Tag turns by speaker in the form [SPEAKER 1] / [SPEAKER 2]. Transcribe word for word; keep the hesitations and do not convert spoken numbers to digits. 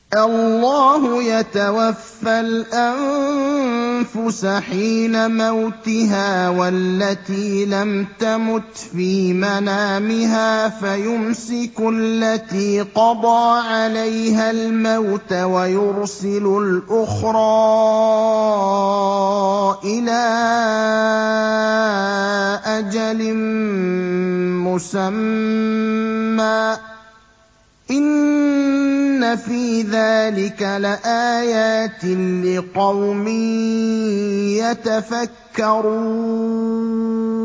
[SPEAKER 1] اللَّهُ يَتَوَفَّى الْأَنفُسَ حِينَ مَوْتِهَا وَالَّتِي لَمْ تَمُتْ فِي مَنَامِهَا فَيُمْسِكُ الَّتِي قَضَىٰ عَلَيْهَا الْمَوْتَ وَيُرْسِلُ الْأُخْرَىٰ إِلَىٰ أَجَلٍ مُّسَمًّى ۚ إِنَّ فِي ذَٰلِكَ لَآيَاتٍ لِّقَوْمٍ يَتَفَكَّرُونَ